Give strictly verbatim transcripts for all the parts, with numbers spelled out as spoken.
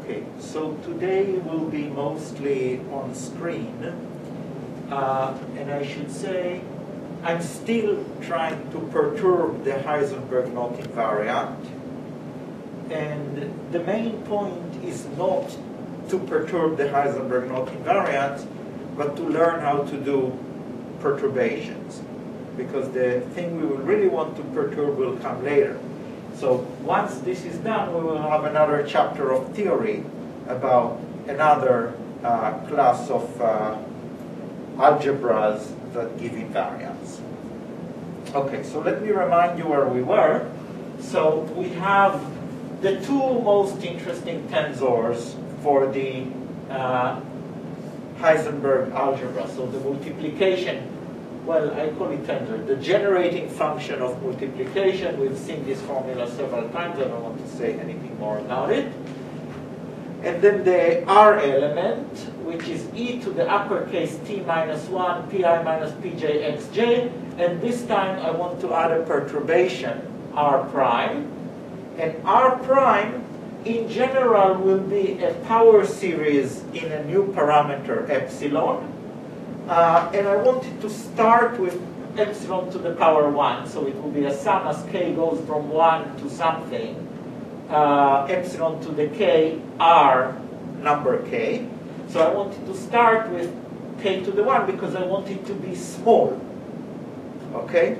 Okay, so today will be mostly on screen, uh, and I should say I'm still trying to perturb the Heisenberg-Noth invariant, and the main point is not to perturb the Heisenberg-Noth invariant, but to learn how to do perturbations, because the thing we will really want to perturb will come later. So once this is done, we will have another chapter of theory about another uh, class of uh, algebras that give invariants. Okay, so let me remind you where we were. So we have the two most interesting tensors for the uh, Heisenberg algebra. So the multiplication, well, I call it tensor, the generating function of multiplication. We've seen this formula several times. I don't want to say anything more about it. And then the R element, which is e to the uppercase t minus one, pi minus pj xj. And this time I want to add a perturbation, r prime. And r prime, in general, will be a power series in a new parameter, epsilon. Uh, and I wanted to start with epsilon to the power one, so it will be a sum as k goes from one to something, uh, epsilon to the k, r number k. So I wanted to start with k to the one because I want it to be small, okay?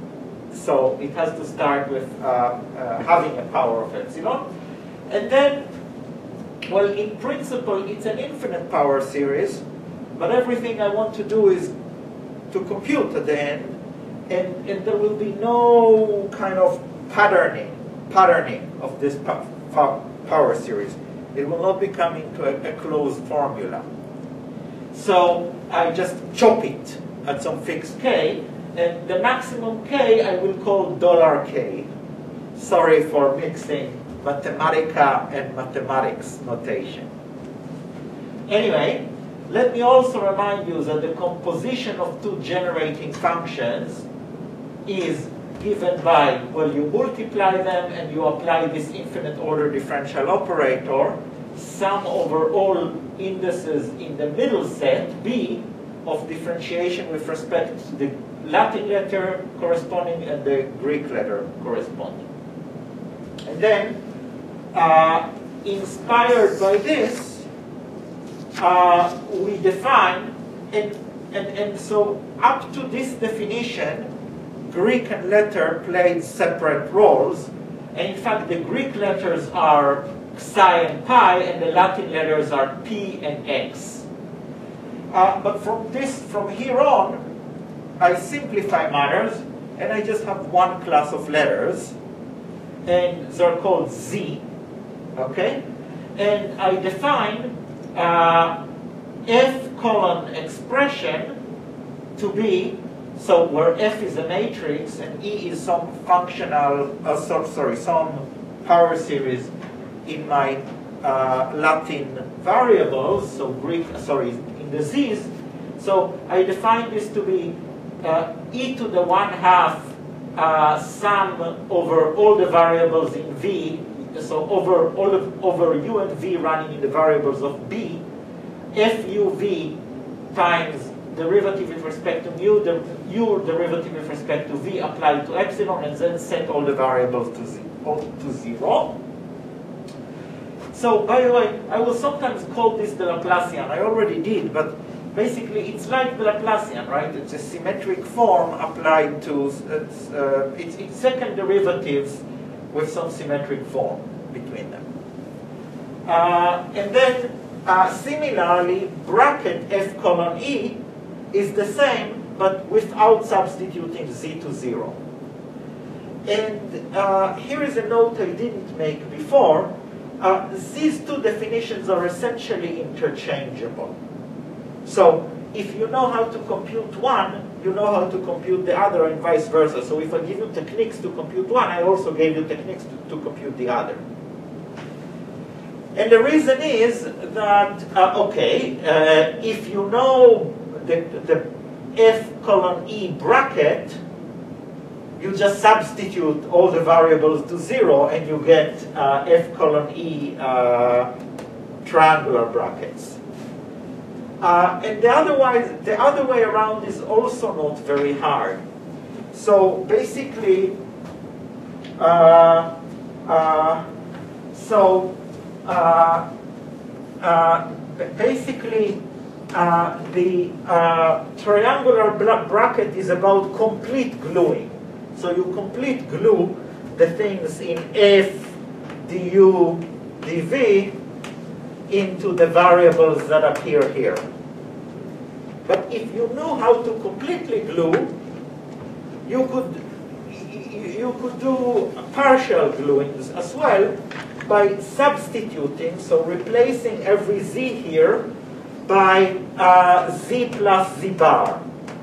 So it has to start with uh, uh, having a power of epsilon. And then, well, in principle, it's an infinite power series. But everything I want to do is to compute at the end, and, and there will be no kind of patterning, patterning of this pa pa power series. It will not be coming to a, a closed formula. So I just chop it at some fixed k, and the maximum k I will call dollar k. Sorry for mixing Mathematica and mathematics notation. Anyway, let me also remind you that the composition of two generating functions is given by, well, you multiply them and you apply this infinite order differential operator, sum over all indices in the middle set, B, of differentiation with respect to the Latin letter corresponding and the Greek letter corresponding. And then, uh, inspired by this, Uh, we define, and, and, and so up to this definition, Greek and letter played separate roles. And in fact, the Greek letters are psi and pi, and the Latin letters are p and x. Uh, but from this, from here on, I simplify matters, and I just have one class of letters, and they're called z, okay? And I define Uh, F colon expression to be, so where F is a matrix and E is some functional, uh, so, sorry, some power series in my uh, Latin variables, so Greek, sorry, in the Z's. So I define this to be uh, E to the one half uh, sum over all the variables in V. So over all of, over u and v running in the variables of b, f u v times derivative with respect to mu, the u derivative with respect to v applied to epsilon, and then set all the variables to, z to zero. So by the way, I will sometimes call this the Laplacian. I already did, but basically it's like the Laplacian, right? It's a symmetric form applied to it's, uh, it's, it's second derivatives with some symmetric form between them. Uh, and then, uh, similarly, bracket f colon e is the same, but without substituting z to zero. And uh, here is a note I didn't make before. Uh, these two definitions are essentially interchangeable. So if you know how to compute one, you know how to compute the other, and vice versa. So if I give you techniques to compute one, I also gave you techniques to, to compute the other. And the reason is that, uh, okay, uh, if you know the, the f colon e bracket, you just substitute all the variables to zero, and you get uh, f colon e uh, triangular brackets. Uh, and the other, way, the other way around is also not very hard. So basically, uh, uh, so uh, uh, basically, uh, the uh, triangular bracket is about complete gluing. So you complete glue the things in f du dv into the variables that appear here. But if you know how to completely glue, you could you could do partial gluings as well by substituting, so replacing every z here by uh, z plus z bar.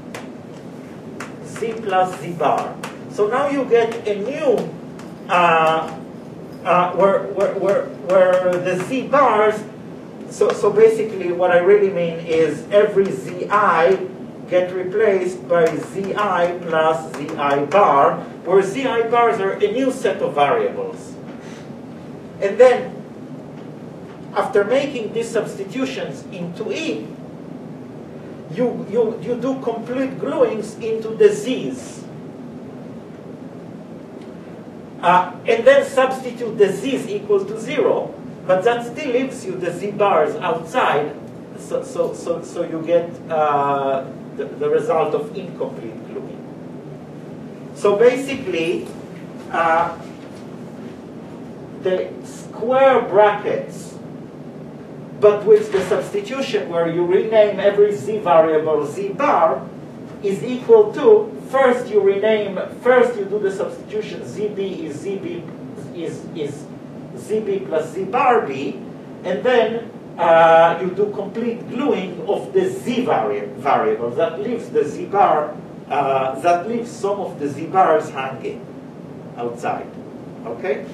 Z plus z bar. So now you get a new, uh, uh, where, where, where, where the z bars, so, so basically what I really mean is every zi get replaced by zi plus zi bar, where zi bars are a new set of variables. And then, after making these substitutions into E, you, you, you do complete gluings into the z's. Uh, and then substitute the z's equal to zero, but that still leaves you the z bars outside, so, so, so, so you get uh, the, the result of incomplete gluing. So basically, uh, the square brackets, but with the substitution where you rename every z variable z bar, is equal to, first you rename, first you do the substitution, zb is zb is, is zb plus z bar b, and then uh, you do complete gluing of the z vari variable. That leaves the z bar, uh, that leaves some of the z bars hanging outside. Okay?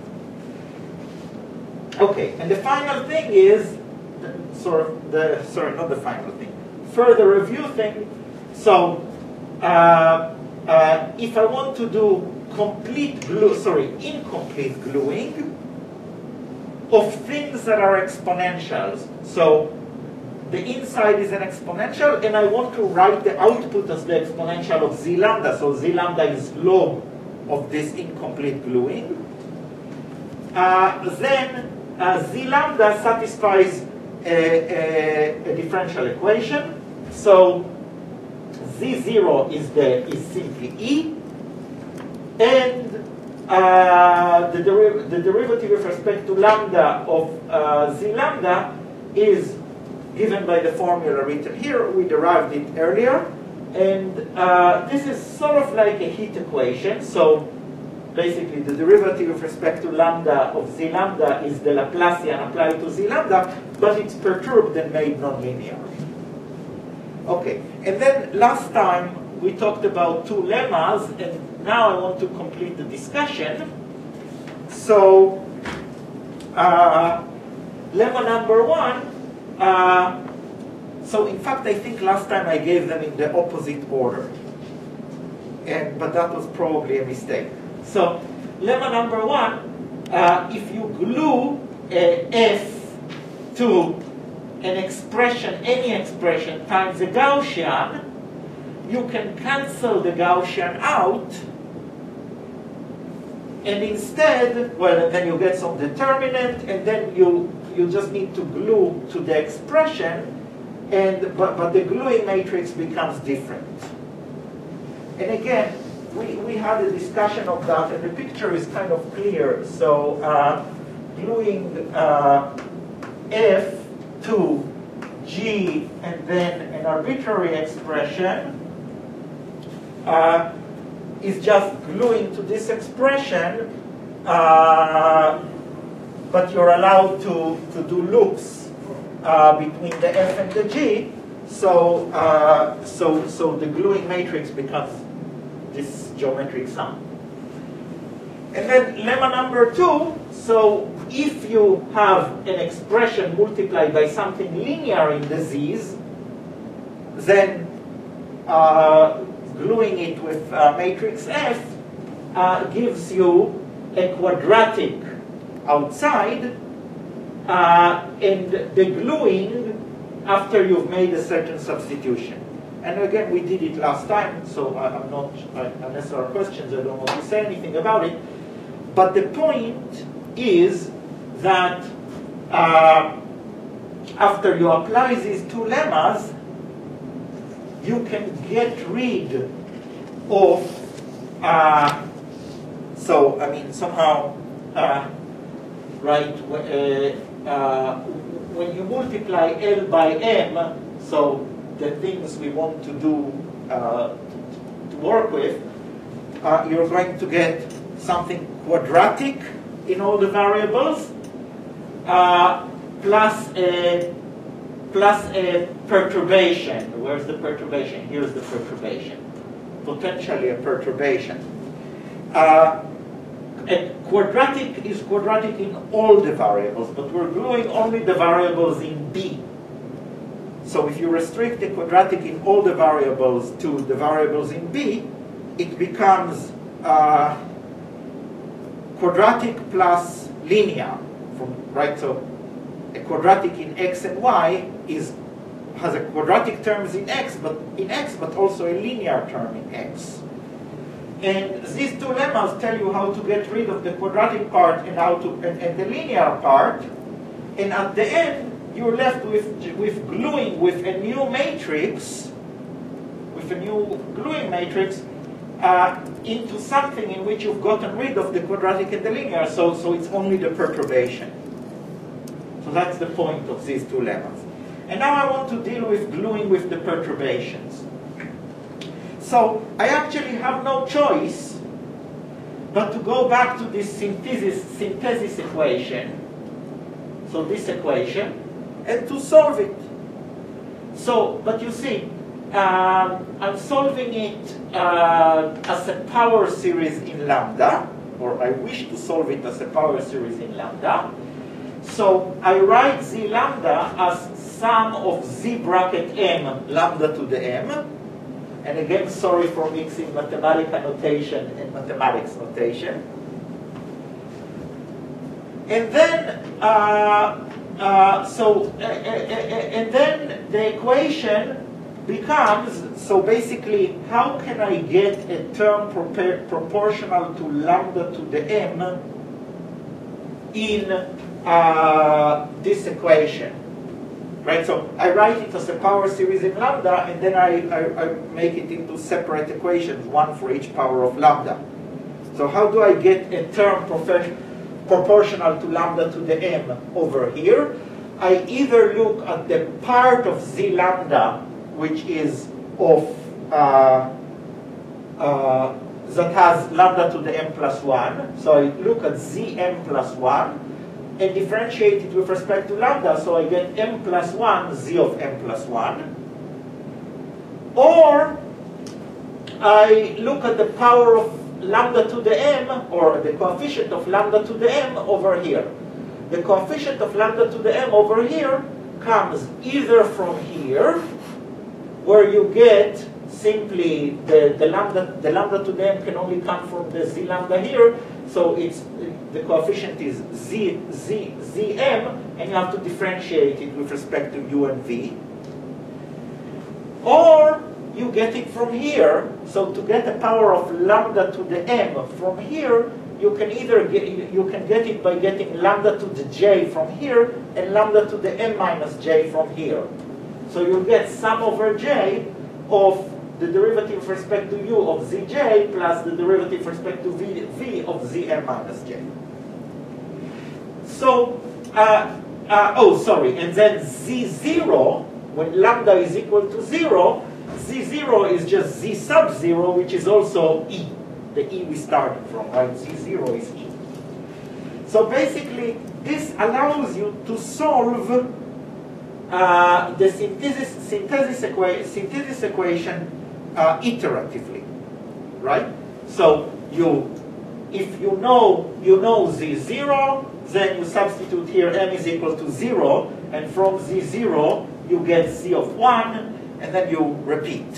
Okay, and the final thing is, the, sort of the, sorry, not the final thing, further review thing. So, uh, uh, if I want to do complete glue, sorry, incomplete gluing of things that are exponentials, so the inside is an exponential, and I want to write the output as the exponential of z lambda, so z lambda is log of this incomplete gluing, uh, then uh, z lambda satisfies a, a, a differential equation, so z zero is the is simply E, and uh, the, deri the derivative with respect to lambda of uh, z lambda is given by the formula written here. We derived it earlier, and uh, this is sort of like a heat equation. So basically, the derivative with respect to lambda of z lambda is the Laplacian applied to z lambda, but it's perturbed and made nonlinear. Okay, and then last time we talked about two lemmas, and now I want to complete the discussion. So, uh, lemma number one, uh, so in fact I think last time I gave them in the opposite order, and but that was probably a mistake. So, lemma number one, uh, if you glue a f to an expression, any expression, times a Gaussian, you can cancel the Gaussian out, and instead, well, then you get some determinant, and then you you just need to glue to the expression, and but, but the gluing matrix becomes different. And again, we, we had a discussion of that, and the picture is kind of clear. So uh, gluing uh, F to G and then an arbitrary expression uh, is just gluing to this expression, uh, but you're allowed to, to do loops uh, between the F and the G, so, uh, so, so the gluing matrix becomes this geometric sum. And then lemma number two, so if you have an expression multiplied by something linear in the z's, then uh, gluing it with uh, matrix F uh, gives you a quadratic outside, uh, and the gluing after you've made a certain substitution. And again, we did it last time, so I, I'm not, I, unless there are questions, I don't want to say anything about it. But the point is that uh, after you apply these two lemmas, you can get rid of, uh, so, I mean, somehow, uh, right, uh, uh, when you multiply L by M, so the things we want to do, uh, to, to work with, uh, you're going to get something quadratic in all the variables, uh, plus a, plus a perturbation. Where's the perturbation? Here's the perturbation. Potentially a perturbation. Uh, and quadratic is quadratic in all the variables, but we're gluing only the variables in B. So if you restrict the quadratic in all the variables to the variables in B, it becomes uh, quadratic plus linear, from, right? So a quadratic in X and Y is has a quadratic terms in X, but in X, but also a linear term in X. And these two lemmas tell you how to get rid of the quadratic part and how to and, and the linear part. And at the end, you're left with with gluing with a new matrix, with a new gluing matrix uh, into something in which you've gotten rid of the quadratic and the linear. So so it's only the perturbation. So that's the point of these two lemmas. And now I want to deal with gluing with the perturbations. So I actually have no choice but to go back to this synthesis, synthesis equation, so this equation, and to solve it. So, but you see, um, I'm solving it uh, as a power series in lambda, or I wish to solve it as a power series in lambda. So I write z lambda as sum of z bracket m lambda to the m. And again, sorry for mixing mathematical notation and mathematics notation. And then, uh, uh, so, uh, uh, uh, and then the equation becomes, so basically, how can I get a term proportional to lambda to the m in uh, this equation? Right, so I write it as a power series in lambda, and then I, I, I make it into separate equations, one for each power of lambda. So how do I get a term proportional to lambda to the m over here? I either look at the part of z lambda, which is of, uh, uh, that has lambda to the m plus one. So I look at zm plus one, and differentiate it with respect to lambda, so I get m plus one, z of m plus one. Or I look at the power of lambda to the m, or the coefficient of lambda to the m over here. The coefficient of lambda to the m over here comes either from here, where you get simply the, the lambda the lambda to the m can only come from the z lambda here, so it's the coefficient is z z zm, and you have to differentiate it with respect to u and v. Or you get it from here. So to get the power of lambda to the m from here, you can either get you can get it by getting lambda to the j from here and lambda to the m minus j from here. So you get sum over j of the derivative with respect to u of zj plus the derivative with respect to v, v of zm minus j. So, uh, uh, oh, sorry, and then z zero, when lambda is equal to zero, z zero is just z sub zero, which is also e, the e we started from, right? z zero is e. So basically, this allows you to solve uh, the synthesis, synthesis, equa synthesis equation Uh, iteratively, right? So you, if you know you know z zero, then you substitute here m is equal to zero, and from z zero you get z of one, and then you repeat.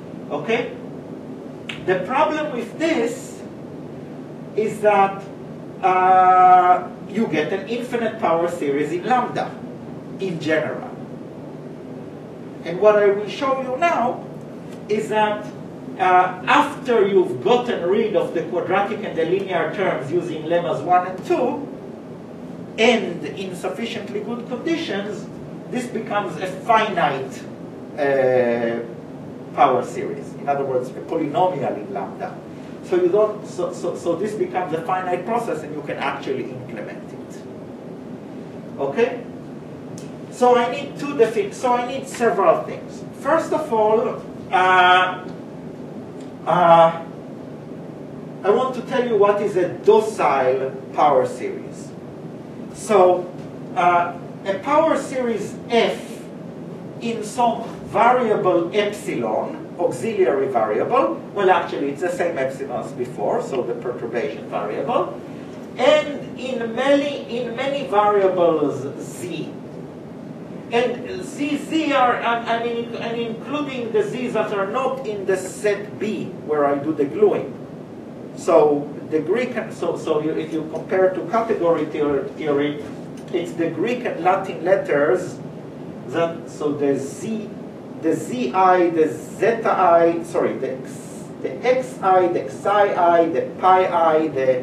Okay? The problem with this is that uh, you get an infinite power series in lambda, in general. And what I will show you now is that uh, after you've gotten rid of the quadratic and the linear terms using lemmas one and two, and in sufficiently good conditions, this becomes a finite uh, power series. In other words, a polynomial in lambda. So you don't. So, so so this becomes a finite process, and you can actually implement it. Okay. So I need two defi- So I need several things. First of all, uh, uh, I want to tell you what is a docile power series. So uh, a power series f in some variable epsilon, auxiliary variable, well actually it's the same epsilon as before, so the perturbation variable, and in many, in many variables z. And z, z are, I mean, and including the z's that are not in the set B, where I do the gluing. So the Greek, and so, so you, if you compare to category theory, it's the Greek and Latin letters that, so the z, the zi, the zeta I, sorry, the, the xi, the xii, the pi I, the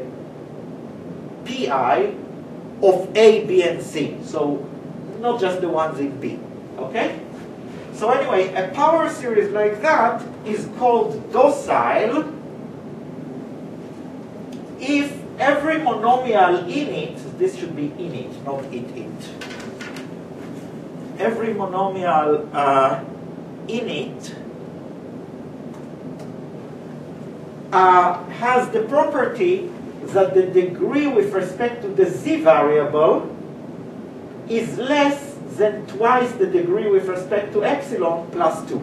pi of A, B, and C. So not just the ones in B, okay? So anyway, a power series like that is called docile if every monomial in it, this should be in it, not it it. Every monomial uh, in it uh, has the property that the degree with respect to the z variable is less than twice the degree with respect to epsilon plus two.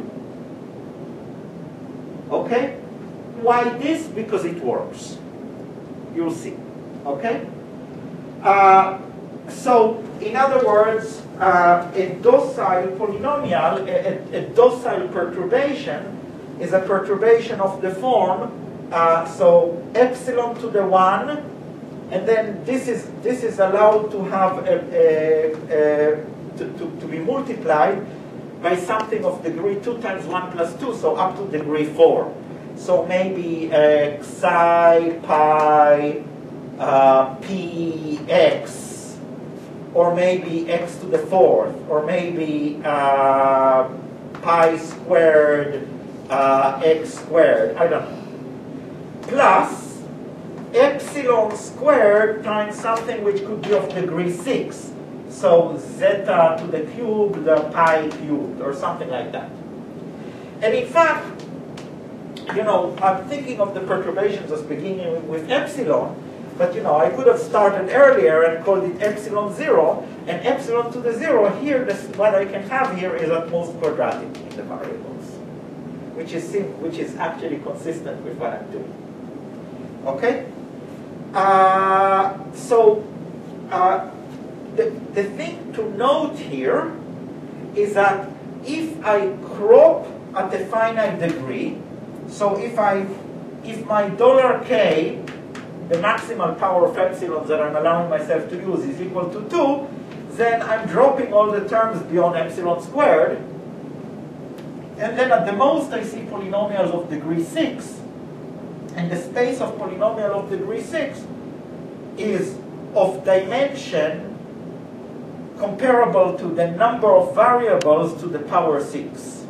Okay? Why this? Because it works. You'll see. Okay? Uh, so, in other words, uh, a docile polynomial, a, a, a docile perturbation, is a perturbation of the form, uh, so epsilon to the one, and then this is this is allowed to have a, a, a, to, to, to be multiplied by something of degree two times one plus two, so up to degree four. So maybe uh, psi pi uh, px, or maybe x to the fourth, or maybe uh, pi squared uh, x squared. I don't know. Plus epsilon squared times something which could be of degree six. So zeta to the cube, the pi cubed, or something like that. And in fact, you know, I'm thinking of the perturbations as beginning with epsilon, but you know, I could have started earlier and called it epsilon zero, and epsilon to the zero here, this, what I can have here is at most quadratic in the variables, which is sim which is actually consistent with what I'm doing. Okay? Uh, so, uh, the, the thing to note here is that if I crop at a finite degree, so if I, if my dollar k, the maximal power of epsilon that I'm allowing myself to use, is equal to two, then I'm dropping all the terms beyond epsilon squared, and then at the most I see polynomials of degree six, and the space of polynomial of degree six is of dimension comparable to the number of variables to the power six.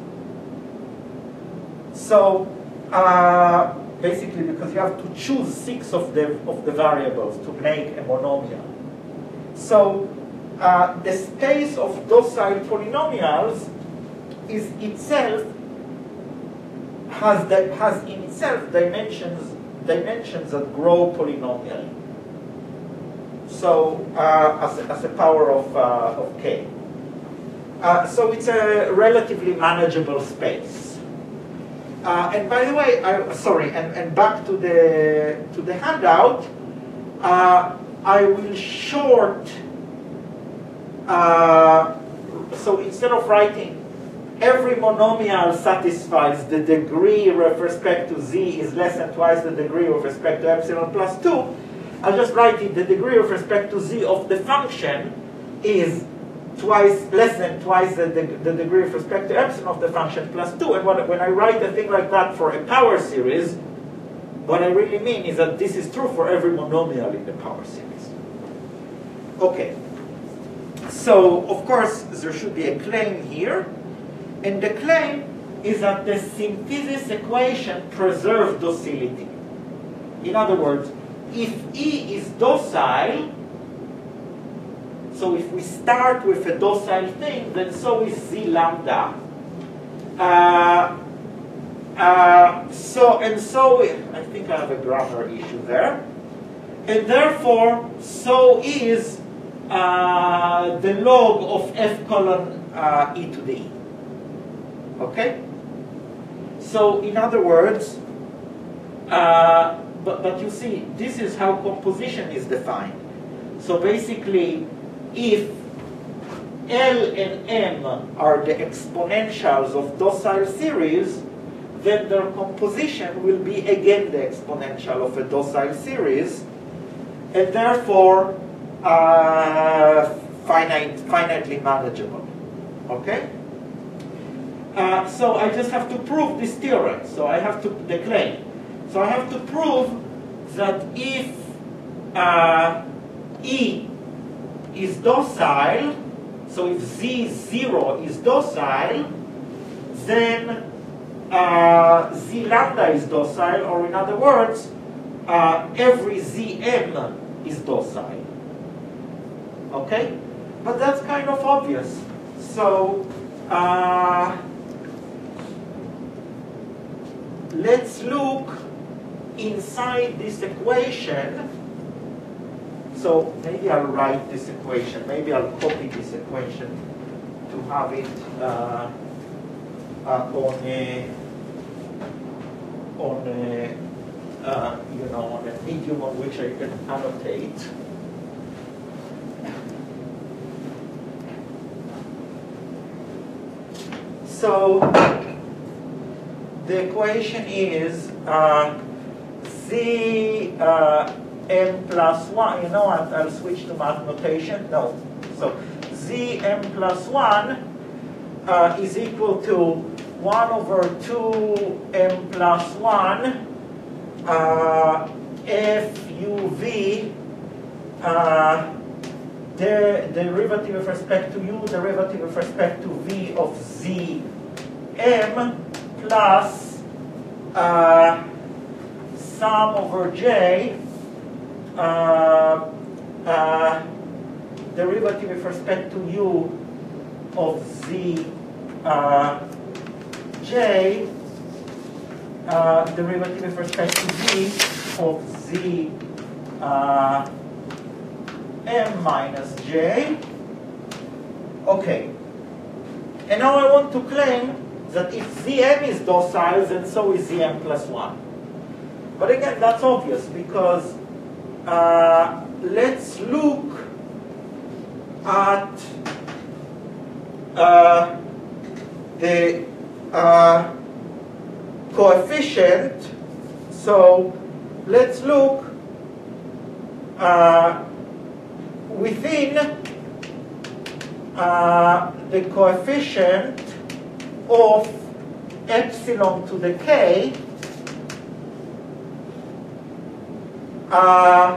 So uh, basically, because you have to choose six of the of the variables to make a monomial. So uh, the space of docile polynomials is itself has that has in itself dimensions dimensions that grow polynomially. So uh, as, a, as a power of uh, of k. Uh, so it's a relatively manageable space. Uh, and by the way, I, sorry, and, and back to the to the handout, uh, I will short. Uh, so instead of writing every monomial satisfies the degree with respect to z is less than twice the degree with respect to epsilon plus two, I'll just write it, the degree with respect to z of the function is twice, less than twice the, the, the degree with respect to epsilon of the function plus two. And when, when I write a thing like that for a power series, what I really mean is that this is true for every monomial in the power series. Okay. So, of course, there should be a claim here. And the claim is that the synthesis equation preserves docility. In other words, if E is docile, so if we start with a docile thing, then so is Z lambda. Uh, uh, so, and so, I think I have a grammar issue there. And therefore, so is uh, the log of F colon uh, e to the E. Okay? So, in other words, uh, but, but you see, this is how composition is defined. So basically, if L and M are the exponentials of docile series, then their composition will be again the exponential of a docile series, and therefore uh, finite, finitely manageable. Okay? Uh, so I just have to prove this theorem. So I have to, the claim. So I have to prove that if uh, E is docile, so if Z zero is docile, then uh, Z lambda is docile, or in other words, uh, every Z M is docile. Okay? But that's kind of obvious. So, uh, let's look inside this equation. So maybe I'll write this equation. Maybe I'll copy this equation to have it uh, uh, on a on a uh, you know on a medium on which I can annotate. So the equation is uh, Z uh, M plus one. You know, I'll, I'll switch to math notation. No. So Z M plus one uh, is equal to one over two M plus one uh, F U V uh, the derivative with respect to U, derivative with respect to V of Z M plus uh, sum over J uh, uh, derivative with respect to U of Z uh, J uh, derivative with respect to V of Z uh, M minus J. Okay. And now I want to claim that if Z M is docile, then so is Z M plus one. But again, that's obvious because uh, let's look at uh, the uh, coefficient. So let's look uh, within uh, the coefficient of epsilon to the k uh,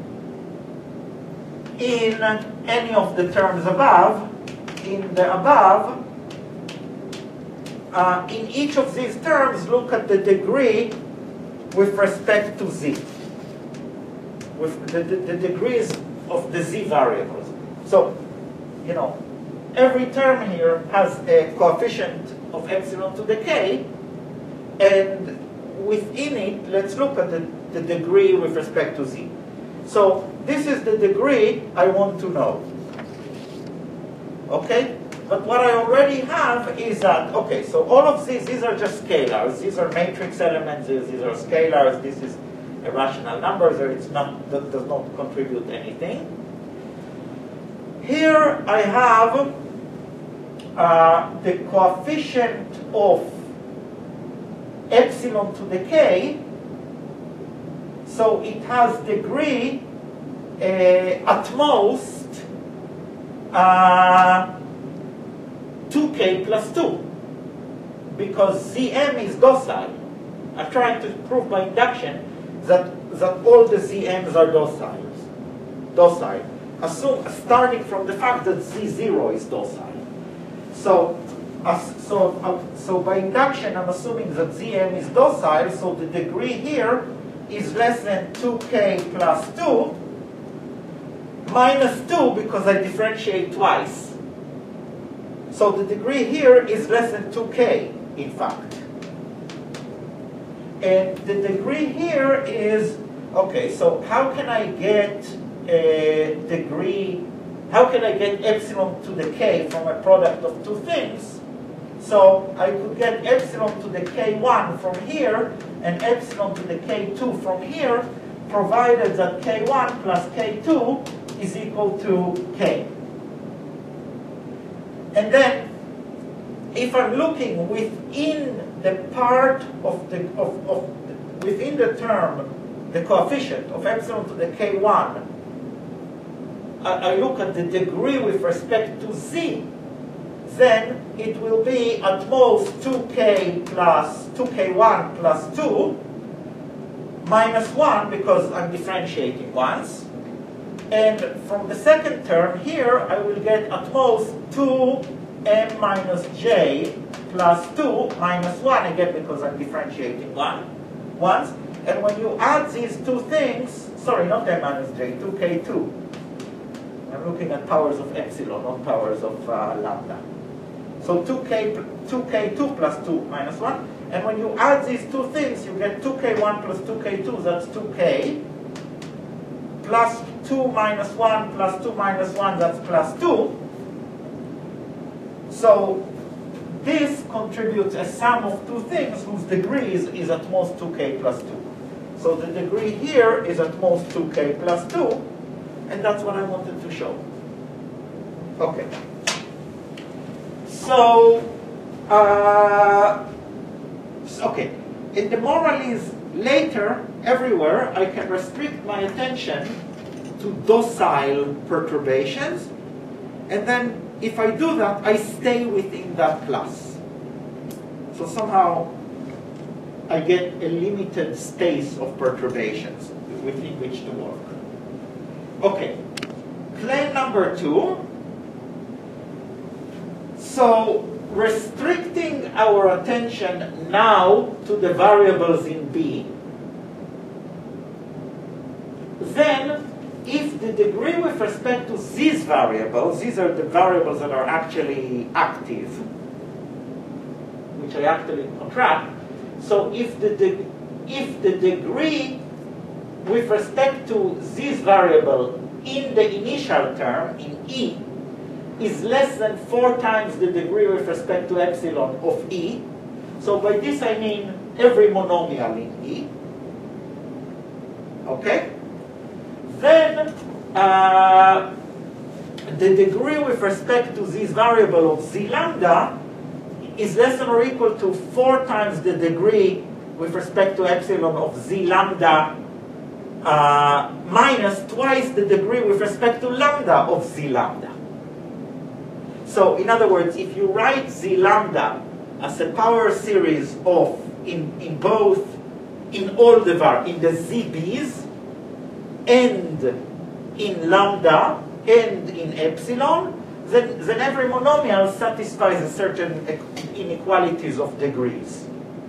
in any of the terms above, in the above, uh, in each of these terms, look at the degree with respect to z, with the, the, the degrees of the z variables. So, you know, every term here has a coefficient of epsilon to the k, and within it, let's look at the, the degree with respect to z. So this is the degree I want to know. Okay? But what I already have is that, okay, so all of these, these are just scalars. These are matrix elements, these, these are scalars, this is a rational number, so it's not, that does not contribute anything. Here I have uh, the coefficient of epsilon to the k, so it has degree uh, at most uh, two k plus two, because Zm is docile. I'm trying to prove by induction that, that all the Zm's are docile. docile. Assume, starting from the fact that Z zero is docile. So, as, so, uh, so by induction, I'm assuming that Zm is docile, so the degree here is less than two k plus two, minus two because I differentiate twice. So the degree here is less than two k, in fact. And the degree here is, okay, so how can I get a degree, how can I get epsilon to the k from a product of two things? So I could get epsilon to the k one from here and epsilon to the k two from here, provided that k one plus k two is equal to k. And then, if I'm looking within the part of the, of, of within the term, the coefficient of epsilon to the k one, I, I look at the degree with respect to z, then it will be at most two k plus two k one plus two minus one because I'm differentiating once. And from the second term here, I will get at most two m minus j plus two minus one, again because I'm differentiating one once. And when you add these two things, sorry, not m minus j, two k two. I'm looking at powers of epsilon, not powers of uh, lambda. So two k two plus two minus one. And when you add these two things, you get two k one plus two k two, that's two k. Plus two minus one plus two minus one, that's plus two. So this contributes a sum of two things whose degree is, is at most two k plus two. So the degree here is at most two k plus two, and that's what I wanted to show. Okay. So, uh, okay. In the moral is later, everywhere, I can restrict my attention to docile perturbations, and then if I do that, I stay within that class. So somehow I get a limited space of perturbations within which to work. Okay, claim number two. So restricting our attention now to the variables in B, then if the degree with respect to these variables, these are the variables that are actually active, which I actually contract. So if the, de if the degree with respect to this variable in the initial term, in E, is less than four times the degree with respect to epsilon of E, so by this I mean every monomial in E, okay? Then uh, the degree with respect to this variable of z lambda is less than or equal to four times the degree with respect to epsilon of z lambda uh, minus twice the degree with respect to lambda of z lambda. So in other words, if you write z lambda as a power series of in, in both, in all the var, in the zb's, and in lambda and in epsilon, then, then every monomial satisfies a certain inequalities of degrees.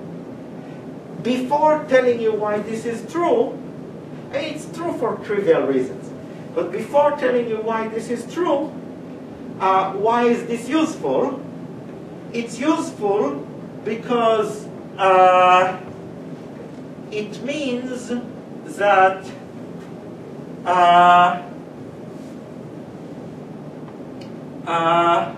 Before telling you why this is true, it's true for trivial reasons, but before telling you why this is true, uh, why is this useful? It's useful because uh, it means that Uh, uh,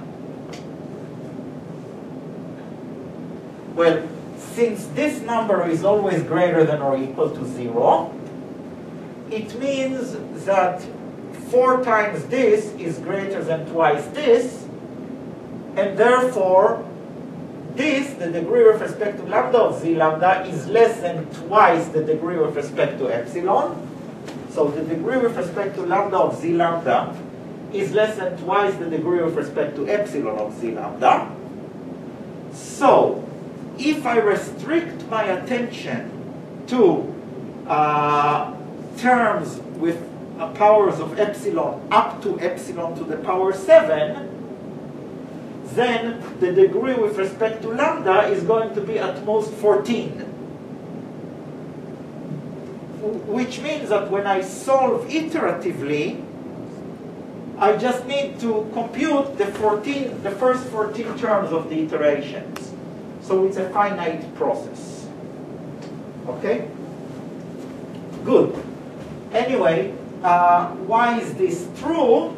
well, since this number is always greater than or equal to zero, it means that four times this is greater than twice this, and therefore this, the degree with respect to lambda of z lambda, is less than twice the degree with respect to epsilon. So the degree with respect to lambda of z lambda is less than twice the degree with respect to epsilon of z lambda. So if I restrict my attention to uh, terms with uh, powers of epsilon up to epsilon to the power seven, then the degree with respect to lambda is going to be at most fourteen. Which means that when I solve iteratively, I just need to compute the fourteen, the first fourteen terms of the iterations. So it's a finite process. Okay? Good. Anyway, uh, why is this true?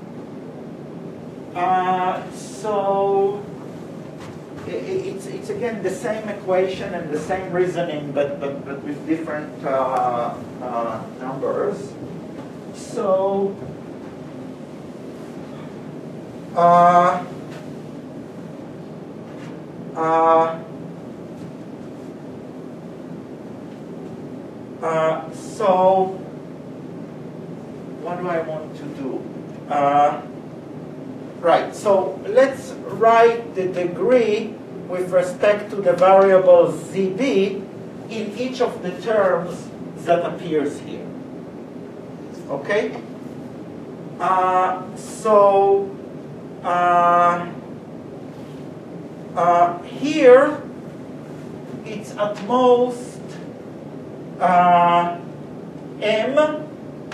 Uh, so it, it's, it's again the same equation and the same reasoning, but, but, but with different uh, uh, numbers. So uh, uh, uh, so what do I want to do? Uh, Right, so let's write the degree with respect to the variable zb in each of the terms that appears here. Okay? Uh, so, uh, uh, here, it's at most uh, m.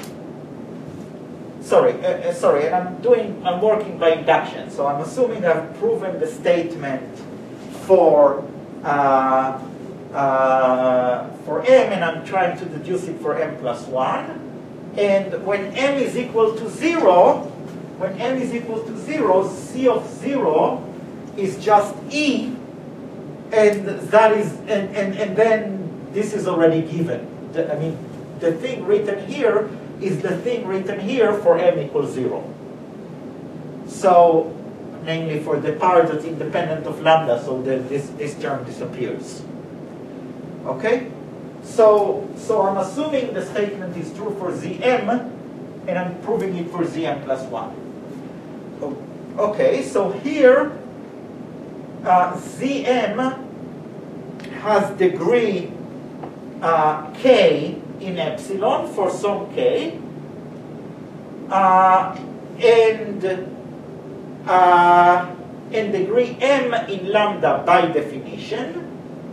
Sorry, uh, uh, sorry, and I'm doing, I'm working by induction, so I'm assuming I've proven the statement for uh, uh, for m, and I'm trying to deduce it for m plus one. And when m is equal to zero, when m is equal to zero, c of zero is just e, and that is, and and and then this is already given. The, I mean, the thing written here is the thing written here for m equals zero. So, namely for the part that's independent of lambda, so the, this, this term disappears. Okay? So, so I'm assuming the statement is true for zm, and I'm proving it for zm plus one. Okay, so here, uh, zm has degree uh, k in epsilon for some k, uh, and uh, and degree m in lambda by definition.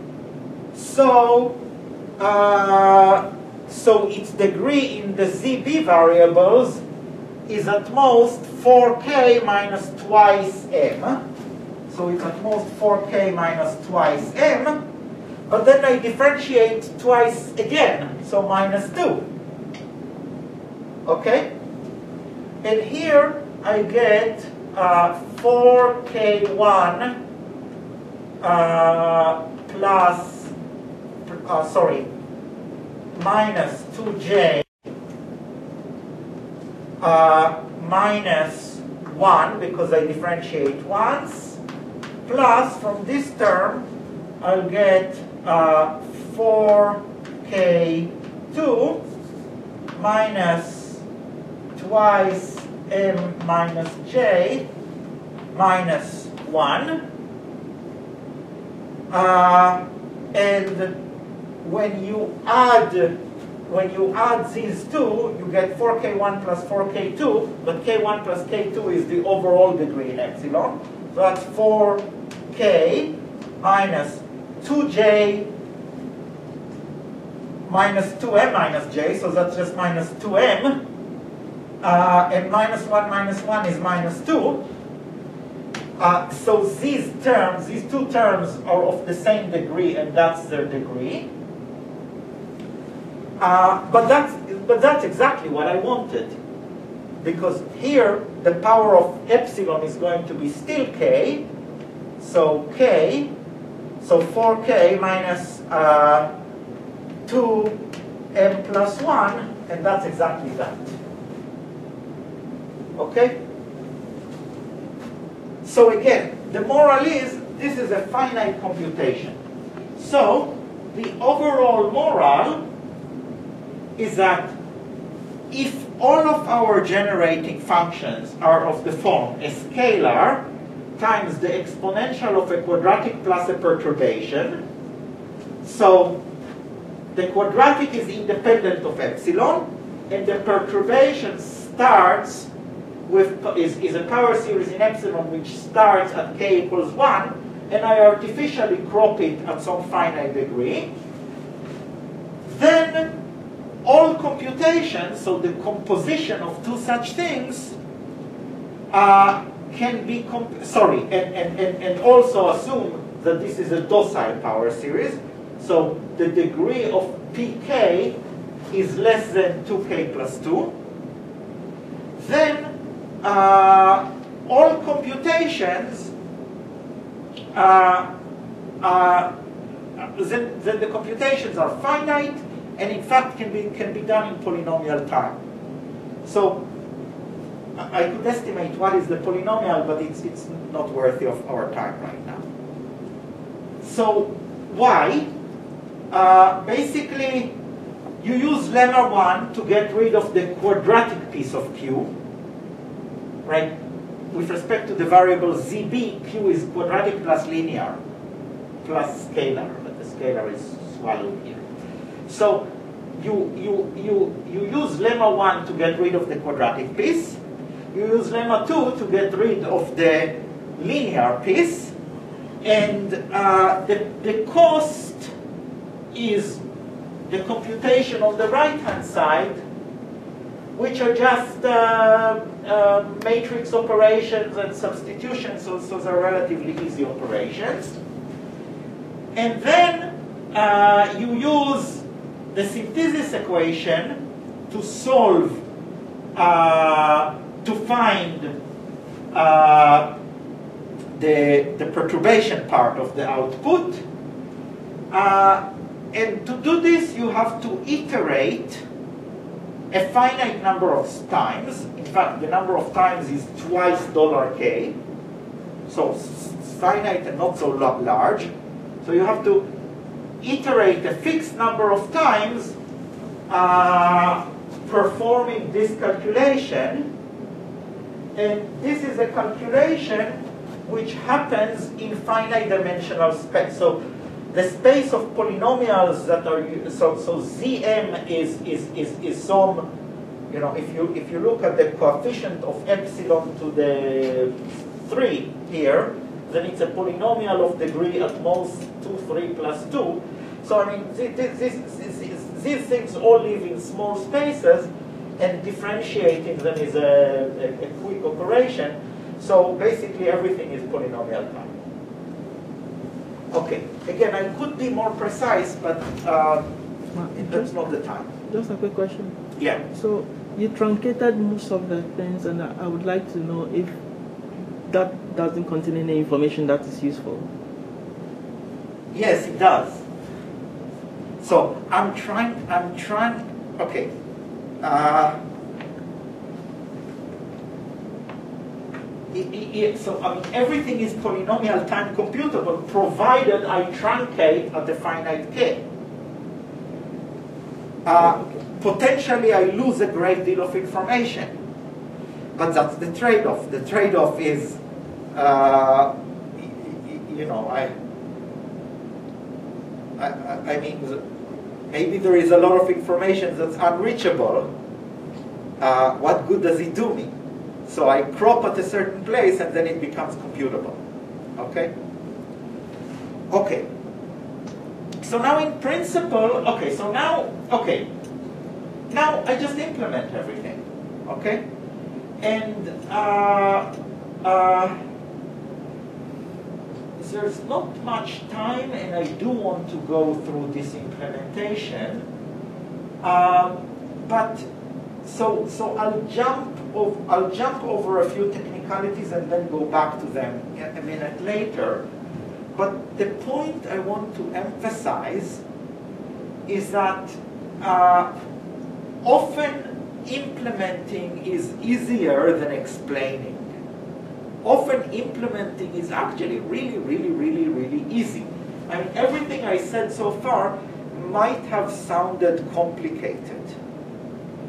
So, uh, so its degree in the zb variables is at most four k minus twice m. So it's at most four k minus twice m. But then I differentiate twice again, so minus two. Okay? And here I get uh, four k one uh, plus, uh, sorry, minus two j uh, minus one, because I differentiate once, plus from this term I'll get Uh, four k two minus twice m minus j minus one. Uh, and when you add when you add these two, you get four k one plus four k two, but k one plus k two is the overall degree in epsilon. So that's four k minus two j minus two m minus j, so that's just minus two m. Uh, and minus one minus one is minus two. Uh, so these terms, these two terms are of the same degree, and that's their degree. Uh, but, that's, but that's exactly what I wanted. Because here, the power of epsilon is going to be still k. So k, so four k minus uh, two m plus one, and that's exactly that. Okay? So again, the moral is, this is a finite computation. So, the overall moral is that if all of our generating functions are of the form a scalar times the exponential of a quadratic plus a perturbation, so the quadratic is independent of epsilon, and the perturbation starts with, is, is a power series in epsilon which starts at k equals one, and I artificially crop it at some finite degree, then all computations, so the composition of two such things, uh, can be, comp sorry, and, and, and, and also assume that this is a docile power series, so the degree of pk is less than two k plus two, then uh, all computations, uh, uh, then, then the computations are finite, and in fact can be, can be done in polynomial time. So I could estimate what is the polynomial, but it's, it's not worthy of our time right now. So why? Uh, basically, you use lemma one to get rid of the quadratic piece of Q, right? With respect to the variable zb, Q is quadratic plus linear, plus scalar, but the scalar is swallowed here. So you, you, you, you use lemma one to get rid of the quadratic piece. You use lemma two to get rid of the linear piece. And uh, the, the cost is the computation on the right-hand side, which are just uh, uh, matrix operations and substitutions, so, so they're relatively easy operations. And then uh, you use the synthesis equation to solve, uh, to find uh, the, the perturbation part of the output. Uh, and to do this, you have to iterate a finite number of times. In fact, the number of times is twice dollar k. So finite and not so large. So you have to iterate a fixed number of times uh, performing this calculation. And this is a calculation which happens in finite dimensional space. So the space of polynomials that are, so, so Zm is, is, is, is some, you know, if you, if you look at the coefficient of epsilon to the three here, then it's a polynomial of degree at most two, three plus two. So I mean, this, this, this, these things all live in small spaces, and differentiating them is a, a, a quick operation. So basically everything is polynomial time. Okay, again, I could be more precise, but uh, that's not the time. Just a quick question. Yeah. So you truncated most of the things, and I would like to know if that doesn't contain any information that is useful. Yes, it does. So I'm trying, I'm trying, okay. Uh, it, it, it, so I mean, everything is polynomial time computable, provided I truncate at a finite k. Uh, okay. Potentially, I lose a great deal of information. But that's the trade-off. The trade-off is, uh, you know, I, I, I mean, maybe there is a lot of information that's unreachable. Uh, what good does it do me? So I crop at a certain place, and then it becomes computable. Okay? Okay. So now in principle, okay, so now, okay. Now I just implement everything. Okay? And uh, uh, there's not much time, and I do want to go through this implementation. Uh, but so so I'll jump over, I'll jump over a few technicalities and then go back to them a minute later. But the point I want to emphasize is that uh, often implementing is easier than explaining. Often implementing is actually really, really, really, really easy. I mean, everything I said so far might have sounded complicated.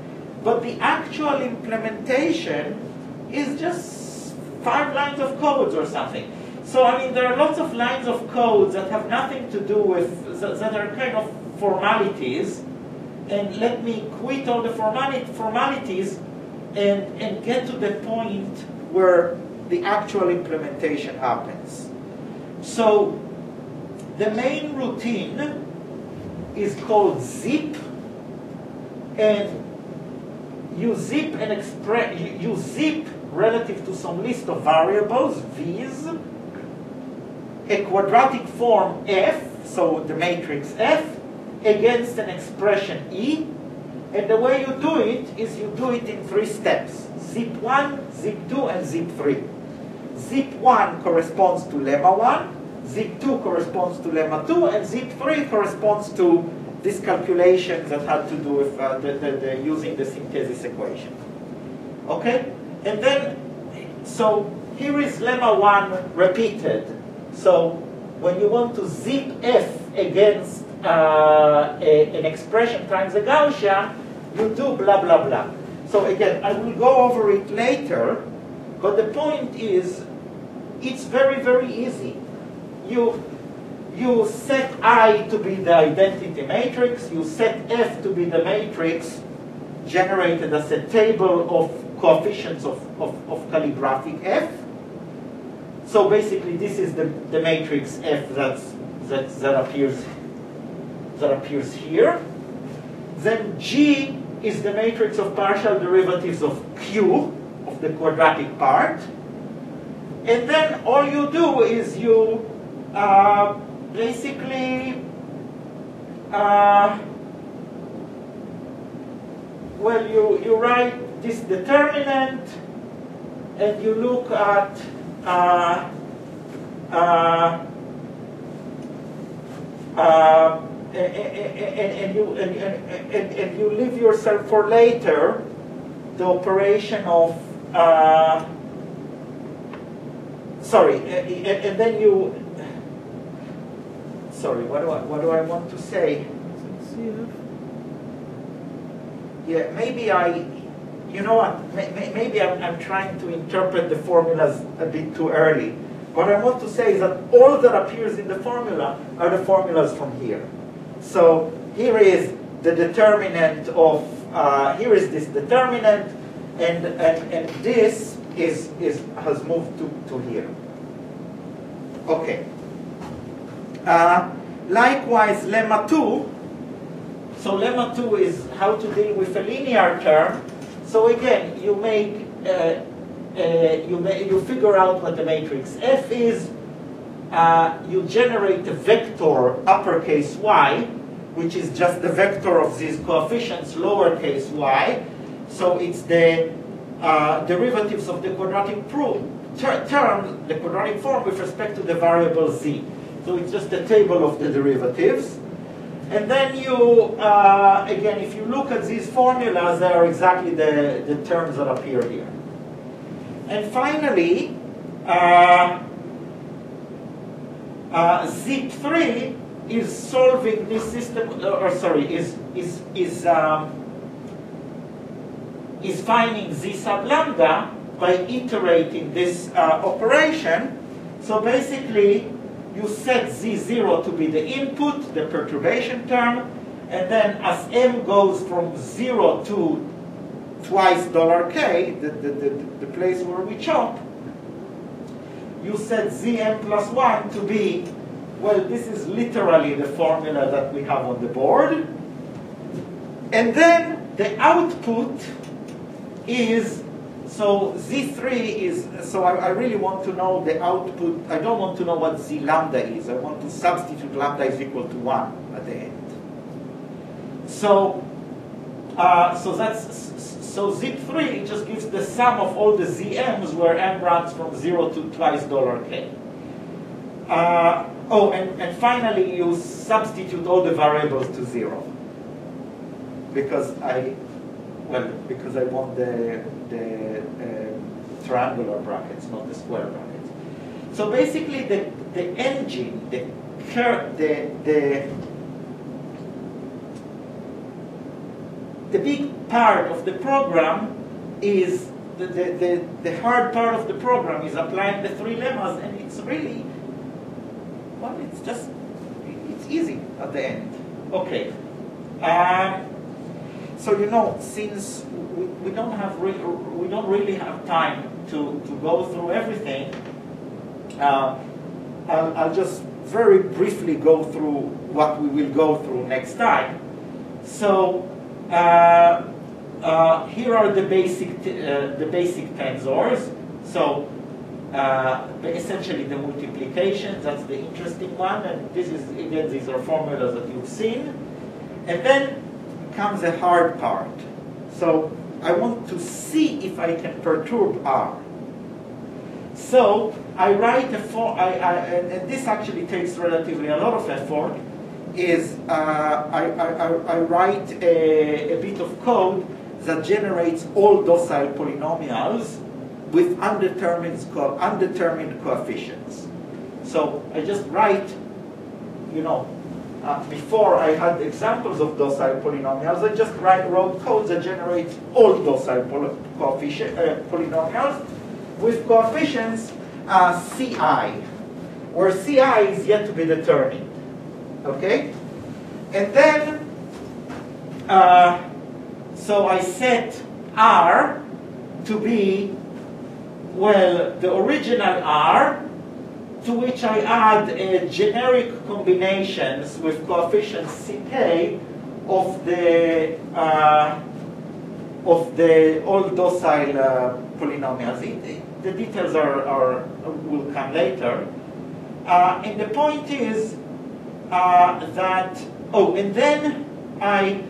but the actual implementation is just five lines of codes or something. So, I mean, there are lots of lines of codes that have nothing to do with, that are kind of formalities, and let me quit all the formalities and, and get to the point where the actual implementation happens. So, the main routine is called zip, and you zip and express, you, you zip relative to some list of variables, v's, a quadratic form f, so the matrix f, against an expression e, and the way you do it is you do it in three steps: zip one, zip two, and zip three. Zip one corresponds to lemma one, zip two corresponds to lemma two, and zip three corresponds to these calculations that had to do with uh, the, the, the using the synthesis equation. Okay? And then, so here is lemma one repeated. So when you want to zip f against uh, a, an expression times a Gaussian, you do blah, blah, blah. So again, I will go over it later, but the point is, it's very, very easy. You, you set I to be the identity matrix, you set F to be the matrix generated as a table of coefficients of, of, of calligraphic F. So basically this is the, the matrix F that's, that, that, appears, that appears here. Then G is the matrix of partial derivatives of Q, of the quadratic part. And then all you do is you uh, basically, uh, well, you, you write this determinant, and you look at, uh, uh, uh, and, and, and, you, and, and, and you leave yourself for later the operation of, uh, sorry, and, and then you, sorry, what do I, what do I want to say? Yeah, maybe I, you know what, maybe I'm, I'm trying to interpret the formulas a bit too early. What I want to say is that all that appears in the formula are the formulas from here. So here is the determinant of, uh, here is this determinant, and, and, and this is, is, has moved to, to here. Okay. Uh, likewise, lemma two. So lemma two is how to deal with a linear term. So again, you make, uh, uh, you, may, you figure out what the matrix F is. Uh, you generate a vector uppercase y, which is just the vector of these coefficients lowercase y. So it's the uh, derivatives of the quadratic ter term, the quadratic form with respect to the variable z. So it's just a table of the derivatives. And then you, uh, again, if you look at these formulas, they are exactly the, the terms that appear here. And finally, uh, uh, zip three is solving this system, or sorry, is, is, is, um, is finding z sub lambda by iterating this uh, operation. So basically, you set z zero to be the input, the perturbation term, and then as m goes from zero to twice dollar k, the, the, the, the place where we chop, you set zm plus one to be, well, this is literally the formula that we have on the board. And then the output is, so z three is, so I, I really want to know the output. I don't want to know what z lambda is. I want to substitute lambda is equal to one at the end. So, uh, so that's, so zip three just gives the sum of all the zm's where m runs from zero to twice dollar k. Uh, oh, and, and finally you substitute all the variables to zero. Because I, well, because I want the, the uh, triangular brackets, not the square brackets. So basically the, the engine, the, the, the, the big part of the program is, the, the, the, the hard part of the program is applying the three lemmas, and it's really, well, it's just, it's easy at the end. Okay. Um, so, you know, since we, we don't have re we don't really have time to, to go through everything, uh, I'll, I'll just very briefly go through what we will go through next time. So, uh, uh, here are the basic uh, the basic tensors. So, uh, essentially the multiplications. That's the interesting one, and this is again these are formulas that you've seen. And then comes the hard part. So I want to see if I can perturb R. So I write a for I, I and, and this actually takes relatively a lot of effort. Is uh, I, I, I write a, a bit of code that generates all docile polynomials with undetermined co undetermined coefficients. So I just write, you know. Uh, before I had examples of docile polynomials, I just write, wrote code that generates all docile poly coefficient, uh, polynomials with coefficients uh, Ci, where Ci is yet to be determined. Okay? And then, uh, so I set R to be, well, the original R, to which I add uh, generic combinations with coefficients Ck of the uh, of the all docile uh, polynomials. It, the details are, are will come later. Uh, and the point is uh, that oh, and then I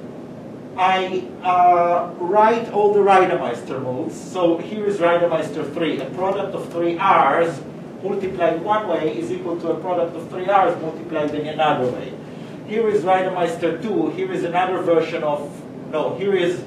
I uh, write all the Reidemeister moves. So here is Reidemeister three, a product of three R's multiplied one way is equal to a product of three R's multiplied in another way. Here is Reidemeister two. Here is another version of, no, here is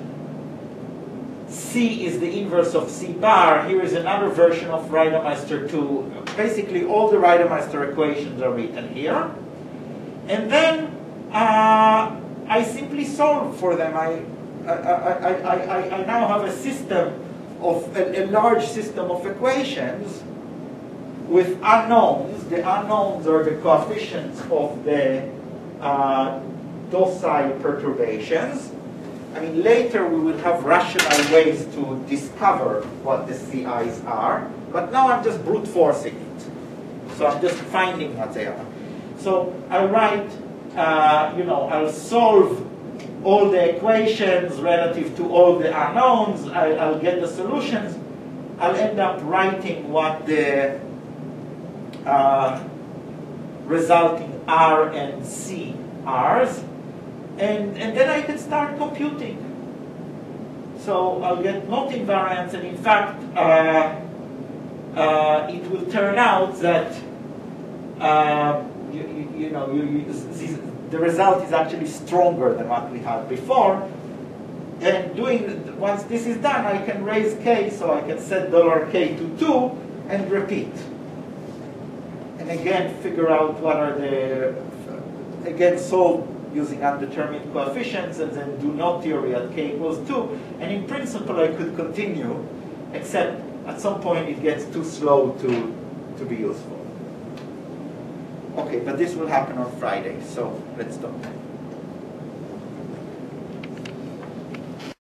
C is the inverse of C bar. Here is another version of Reidemeister two. Basically, all the Reidemeister equations are written here. And then uh, I simply solve for them. I, I, I, I, I now have a system of, a, a large system of equations with unknowns. The unknowns are the coefficients of the uh, docile perturbations. I mean, later we will have rational ways to discover what the C Is are, but now I'm just brute forcing it. So I'm just finding what they are. So I write, uh, you know, I'll solve all the equations relative to all the unknowns. I, I'll get the solutions. I'll end up writing what the Uh, resulting R and C R's, and, and then I can start computing. So I'll get not invariants, and in fact, uh, uh, it will turn out that uh, you, you, you know you, you, this, the result is actually stronger than what we had before. And doing once this is done, I can raise K, so I can set dollar K to two and repeat. And again, figure out what are the, again, solve using undetermined coefficients, and then do knot theory at K equals two. And in principle, I could continue, except at some point it gets too slow to, to be useful. Okay, but this will happen on Friday, so let's stop.